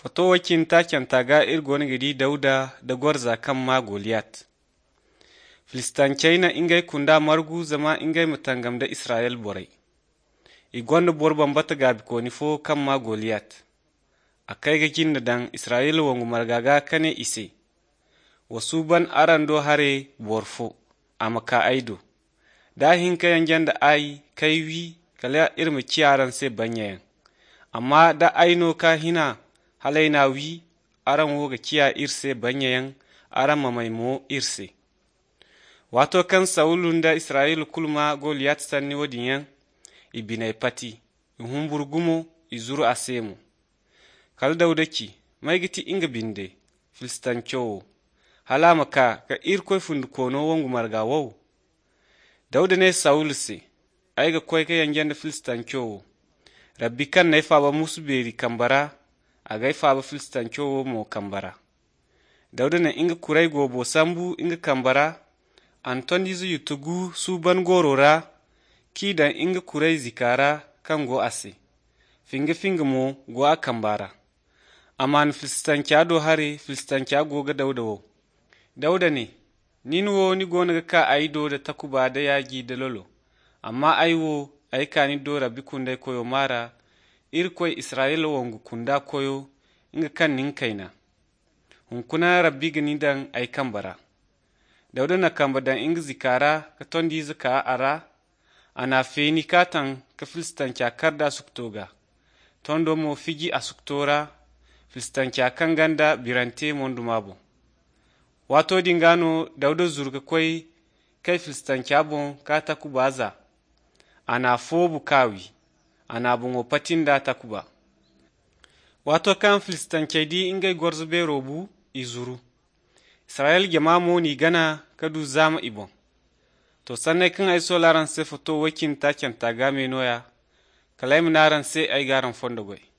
Foto wakin taken taga irgon gidi Dauda da gwarza kan ma Goliyat. Filistancai na ingai kunda margu zama ingai mutangam da Israel borai. Igon bor bambata gabi koni fo kan ma Goliyat. Akai ga kinda dan Israel wangu margaga kane ise. Wasu ban arando hare borfo amaka aido. Da hinka yanjan da ai kai wi kala irma ciyaran se banyayan. Amma da aino ka hina halaina wi aran woga kiya irse banyayan aran mamaimo irse. Wato kan Saulun da Israel kulma Goliyat sanni wodiyan ibinai pati, ihumbur gumo izuru asemu. Kal Daudaki, maigiti inga binde, Filistancowo, halama ka irkoi fundu kono wangu marga wow. Dauda ne Saul se, aiga koi ka yangen da Filistancowo. Rabbi kan na ifaba musu beri kambara, aga ifaba Filistancowo mo kambara. Dauda na inga kurai gobo sambu inga kambara, Anton dizu yutugu suban gorora, kidan inga kurai zikara kan go ase. Finga mo go a kambara. Aman Filistanciado hare Filistancia goga Dauda wo. Dauda ne, ninwo ni gona ka aido da takuba da yagi da lolo. Amma aiwo aika ni do Rabbi kundai koyo mara, irkoi Israel wangu kunda koyo inga kan ninkaina. Hunkuna Rabbi gani dan ai kambara. Dauda na kamba dan inga zikara ka tondi zika ara, ana feni katan ka Filistancia karda suktoga. Tondo mo figi a suktora, Filistancia kan ganda birante mondu mabo. Wato dingano Dauda zurga koi kai Filistancia bon ka takubaza. Ana fobu kawi, ana bungo patinda takuba. Wato kan Filistancia di ingai gwarzo be robu izuru. Israel jamamo ni gana kadu zama ibon. To sannan kan ai so laran se foto wakin taken taga me noya, kalai naran se ai garan fonda gwai.